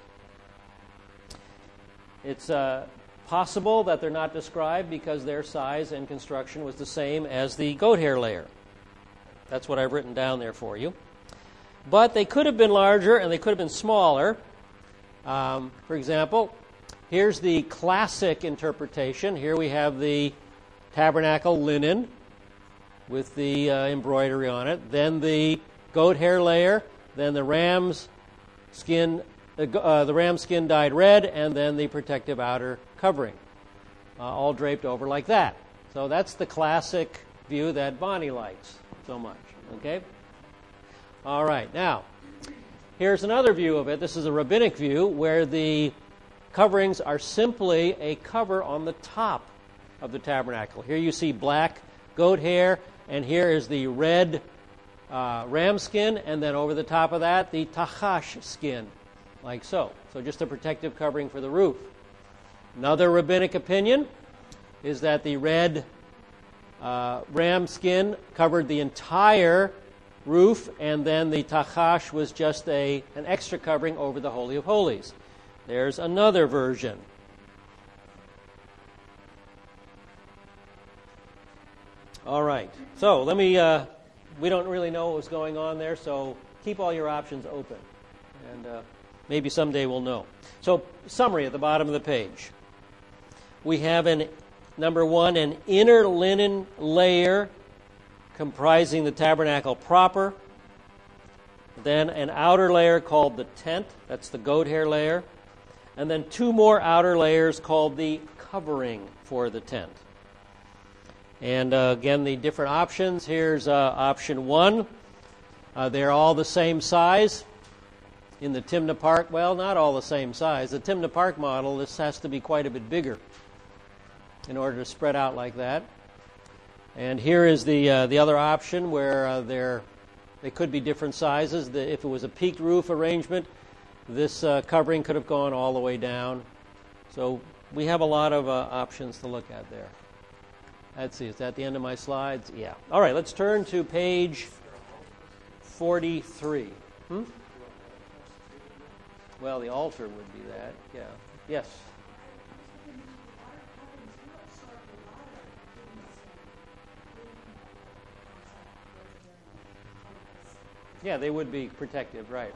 It's possible that they're not described because their size and construction was the same as the goat hair layer. That's what I've written down there for you. But they could have been larger and they could have been smaller. For example, here's the classic interpretation. Here we have the tabernacle linen with the embroidery on it. Then the goat hair layer. Then the ram skin dyed red, and then the protective outer covering, all draped over like that. So that's the classic view that Bonnie likes so much. Okay? All right. Now, here's another view of it. This is a rabbinic view where the coverings are simply a cover on the top of the tabernacle. Here you see black goat hair, and here is the red ram skin, and then over the top of that, the tachash skin, like so. So just a protective covering for the roof. Another rabbinic opinion is that the red ram skin covered the entire roof, and then the tachash was just an extra covering over the Holy of Holies. There's another version. All right. So let me... we don't really know what was going on there, so keep all your options open. And maybe someday we'll know. So, summary at the bottom of the page. We have, number 1, an inner linen layer comprising the tabernacle proper. then an outer layer called the tent, that's the goat hair layer, and then 2 more outer layers called the covering for the tent. And again, the different options. Here's option 1. They're all the same size. In the Timna Park, well, not all the same size. The Timna Park model, this has to be quite a bit bigger in order to spread out like that. And here is the other option where they could be different sizes. If it was a peaked roof arrangement, this covering could have gone all the way down. So we have a lot of options to look at there. Let's see, is that the end of my slides? Yeah. All right, let's turn to page 43. Well, the altar would be that, yeah. Yes? Yeah, they would be protective, right.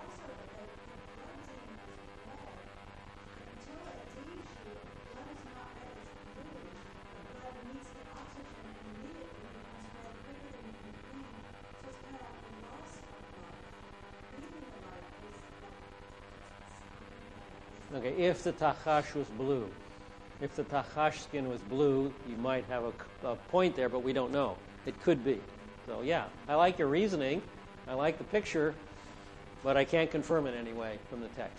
Okay, if the tachash was blue. If the tachash skin was blue, you might have a point there, but we don't know. It could be. So, yeah, I like your reasoning. I like the picture, but I can't confirm it anyway from the text.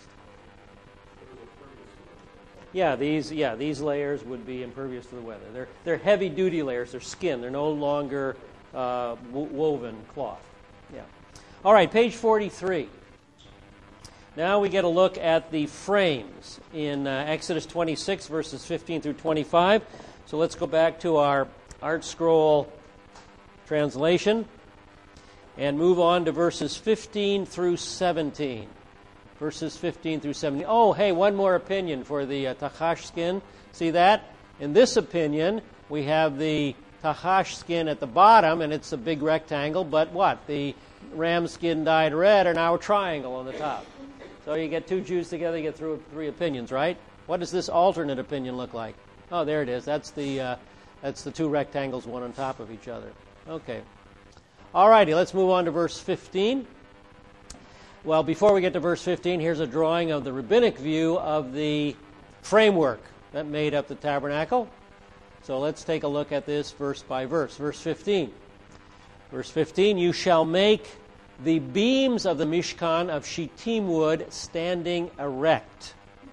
Yeah, these layers would be impervious to the weather. They're heavy-duty layers. They're skin. They're no longer woven cloth. Yeah. All right, page 43. Now we get a look at the frames in Exodus 26, verses 15 through 25. So let's go back to our Art Scroll translation and move on to verses 15 through 17. Verses 15 through 17. Oh, hey, one more opinion for the tachash skin. See that? In this opinion, we have the tachash skin at the bottom, and it's a big rectangle, but what? The ram skin dyed red are now a triangle on the top. So you get 2 Jews together, you get 3 opinions, right? What does this alternate opinion look like? Oh, there it is. That's the 2 rectangles, one on top of each other. Okay. All righty, let's move on to verse 15. Well, before we get to verse 15, here's a drawing of the rabbinic view of the framework that made up the tabernacle. So let's take a look at this verse by verse. Verse 15. Verse 15, you shall make the beams of the Mishkan of shittim wood standing erect.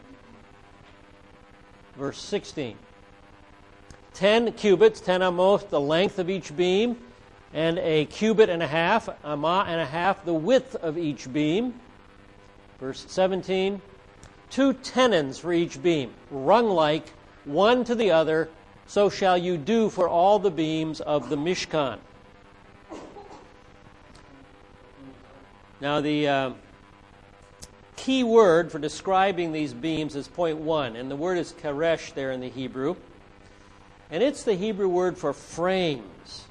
Verse 16. 10 cubits, 10 amoth, the length of each beam, and a cubit and a half, amah and a half, the width of each beam. Verse 17. 2 tenons for each beam, rung-like, one to the other, so shall you do for all the beams of the Mishkan. Now, the key word for describing these beams is point 1, and the word is karesh there in the Hebrew. And it's the Hebrew word for frames.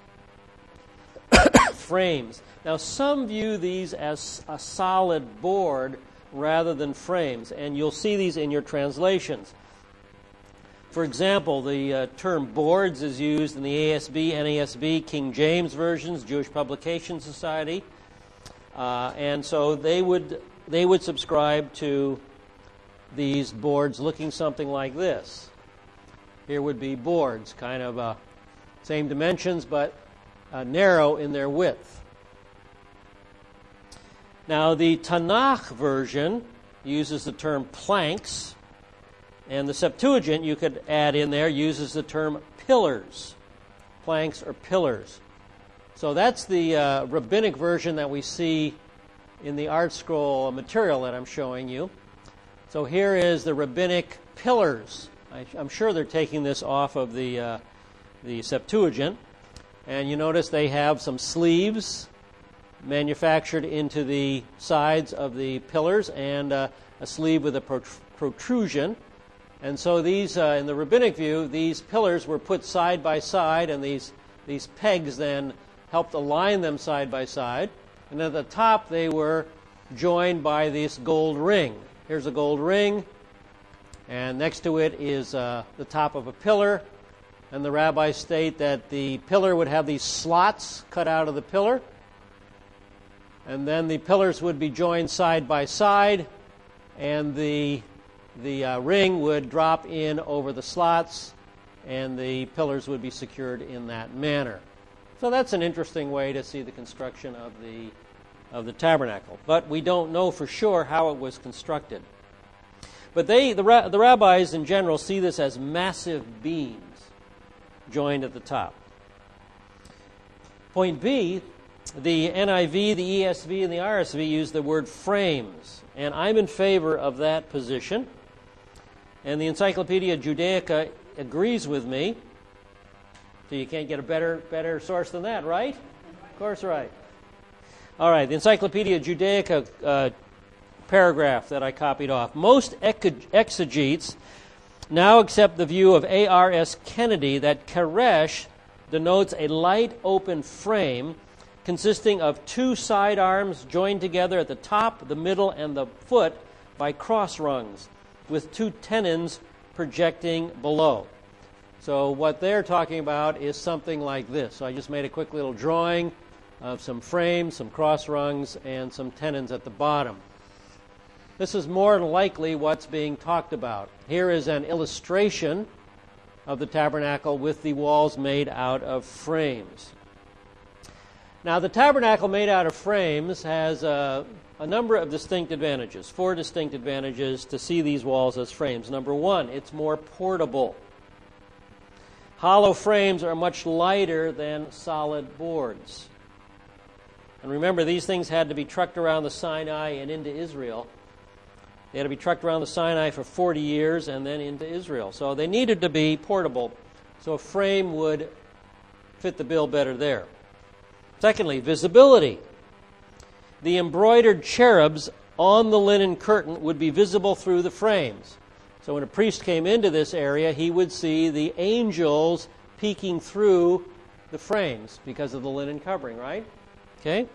Frames. Now, some view these as a solid board rather than frames, and you'll see these in your translations. For example, the term boards is used in the ASB, NASB, King James versions, Jewish Publication Society. And so they would subscribe to these boards looking something like this. Here would be boards, kind of same dimensions, but narrow in their width. Now, the Tanakh version uses the term planks, and the Septuagint, you could add in there, uses the term pillars. Planks or pillars. So that's the rabbinic version that we see in the Art Scroll material that I'm showing you. So here is the rabbinic pillars. I'm sure they're taking this off of the Septuagint. And you notice they have some sleeves manufactured into the sides of the pillars and a sleeve with a protrusion. And so these, in the rabbinic view, these pillars were put side by side, and these pegs then helped align them side by side. And at the top, they were joined by this gold ring. Here's a gold ring, and next to it is the top of a pillar. And the rabbis state that the pillar would have these slots cut out of the pillar. And then the pillars would be joined side by side, and the ring would drop in over the slots, and the pillars would be secured in that manner. So that's an interesting way to see the construction of the tabernacle. But we don't know for sure how it was constructed. But the rabbis in general see this as massive beams joined at the top. Point B, the NIV, the ESV, and the RSV use the word frames, and I'm in favor of that position. And the Encyclopedia Judaica agrees with me. So you can't get a better source than that, right? Of course, right. All right, the Encyclopedia Judaica paragraph that I copied off. Most exegetes now accept the view of A.R.S. Kennedy that Keresh denotes a light open frame consisting of two side arms joined together at the top, the middle, and the foot by cross rungs, with two tenons projecting below. So what they're talking about is something like this. So I just made a quick little drawing of some frames, some cross rungs, and some tenons at the bottom. This is more than likely what's being talked about. Here is an illustration of the tabernacle with the walls made out of frames. Now, the tabernacle made out of frames has a number of distinct advantages, 4 distinct advantages to see these walls as frames. Number one, it's more portable. Hollow frames are much lighter than solid boards. And remember, these things had to be trucked around the Sinai and into Israel. They had to be trucked around the Sinai for 40 years and then into Israel. So they needed to be portable. So a frame would fit the bill better there. Secondly, visibility. The embroidered cherubs on the linen curtain would be visible through the frames. So when a priest came into this area, he would see the angels peeking through the frames because of the linen covering, right? Okay?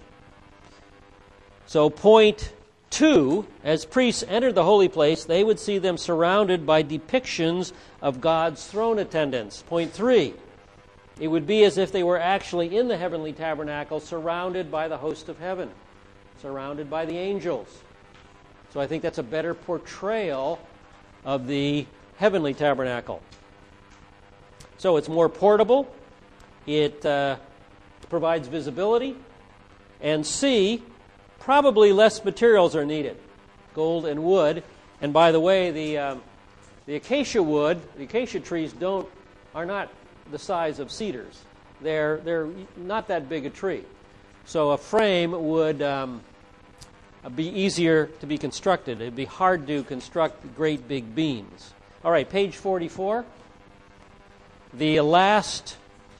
So point 2, as priests entered the holy place, they would see them surrounded by depictions of God's throne attendants. Point 3, it would be as if they were actually in the heavenly tabernacle, surrounded by the host of heaven, surrounded by the angels. So I think that's a better portrayal of the heavenly tabernacle. So it's more portable, it provides visibility, and C, probably less materials are needed, gold and wood. And by the way, the acacia wood, the acacia trees are not the size of cedars. They're not that big a tree. So a frame would be easier to be constructed. It'd be hard to construct great big beams. All right, page 44. The last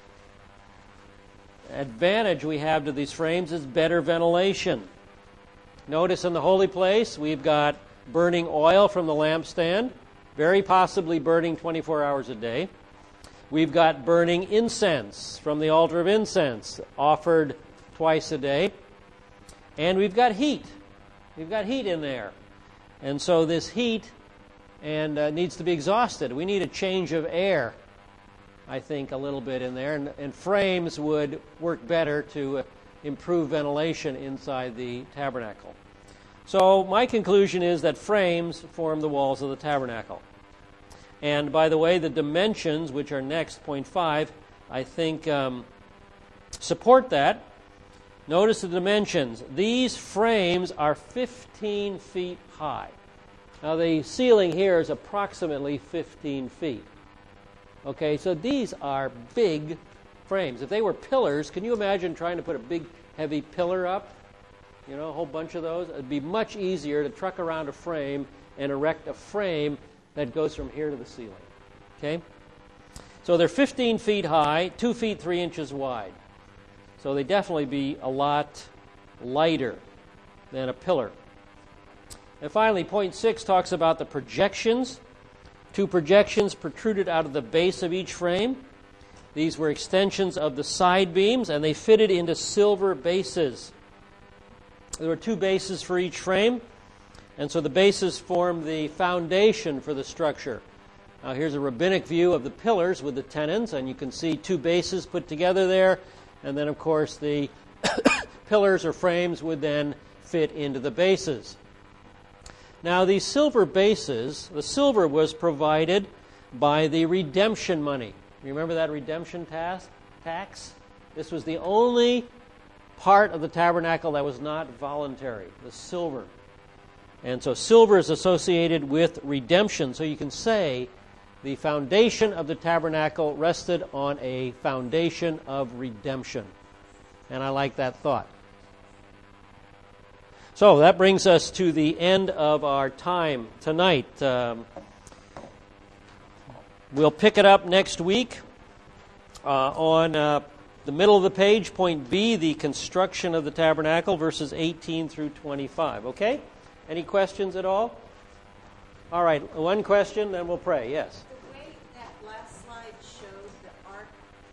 advantage we have to these frames is better ventilation. Notice in the holy place, we've got burning oil from the lampstand, very possibly burning 24 hours a day. We've got burning incense from the altar of incense, offered twice a day. And we've got heat. We've got heat in there. And so this heat needs to be exhausted. We need a change of air, I think, a little bit in there. And frames would work better to improve ventilation inside the tabernacle. So my conclusion is that frames form the walls of the tabernacle. And by the way, the dimensions, which are next, point 5, I think support that. Notice the dimensions. These frames are 15 feet high. Now the ceiling here is approximately 15 feet. Okay, so these are big frames. If they were pillars, can you imagine trying to put a big, heavy pillar up? You know, a whole bunch of those. It'd be much easier to truck around a frame and erect a frame that goes from here to the ceiling. Okay? So they're 15 feet high, 2 feet 3 inches wide. So they definitely be a lot lighter than a pillar. And finally, point 6 talks about the projections. 2 projections protruded out of the base of each frame. These were extensions of the side beams, and they fitted into silver bases. There were 2 bases for each frame, and so the bases form the foundation for the structure. Now here's a rabbinic view of the pillars with the tenons, and you can see 2 bases put together there, and then of course the pillars or frames would then fit into the bases. Now, these silver bases, the silver was provided by the redemption money. Remember that redemption tax? This was the only part of the tabernacle that was not voluntary, the silver. And so silver is associated with redemption. So you can say the foundation of the tabernacle rested on a foundation of redemption. And I like that thought. So that brings us to the end of our time tonight. We'll pick it up next week on the middle of the page, point B, the construction of the tabernacle, verses 18 through 25. Okay? Any questions at all? All right, one question, then we'll pray. Yes? The way that last slide showed the ark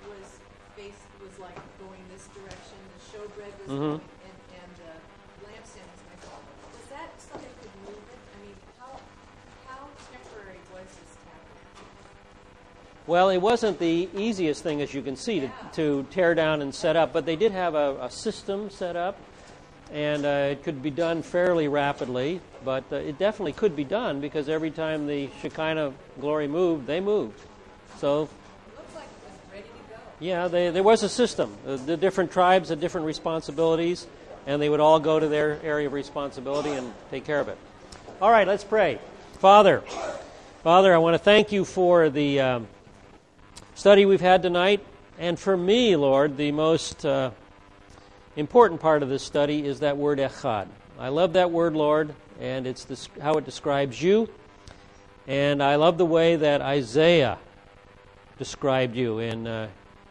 was like going this direction, the showbread was going, and the lampstand was going. Was that so they could move it? I mean, how temporary was this tabernacle? Well, it wasn't the easiest thing, as you can see, to tear down and set up, but they did have a system set up, and it could be done fairly rapidly, but it definitely could be done because every time the Shekinah glory moved, they moved. So, It looks like it was ready to go. yeah, there was a system. The different tribes had different responsibilities, and they would all go to their area of responsibility and take care of it. All right, let's pray. Father, I want to thank you for the study we've had tonight, and for me, Lord, the most important part of this study is that word echad. I love that word, Lord, and it's how it describes you, and I love the way that Isaiah described you in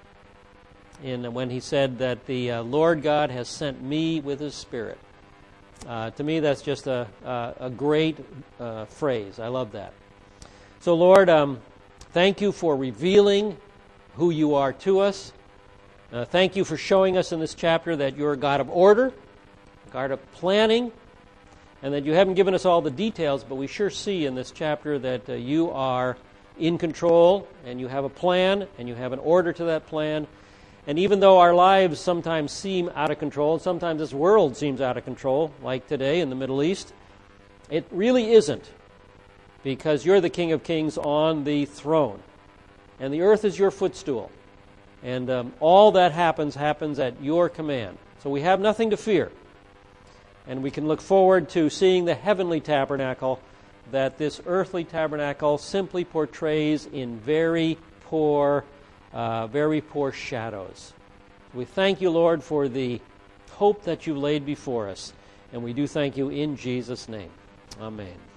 when he said that the Lord God has sent me with His Spirit. To me, that's just a great phrase. I love that. So, Lord, thank you for revealing who you are to us. Thank you for showing us in this chapter that you're a God of order, a God of planning, and that you haven't given us all the details, but we sure see in this chapter that you are in control, and you have a plan, and you have an order to that plan. And even though our lives sometimes seem out of control, and sometimes this world seems out of control, like today in the Middle East, it really isn't, because you're the King of Kings on the throne, and the earth is your footstool. And all that happens at your command. So we have nothing to fear. And we can look forward to seeing the heavenly tabernacle that this earthly tabernacle simply portrays in very poor shadows. We thank you, Lord, for the hope that you laid before us. And we do thank you in Jesus' name. Amen.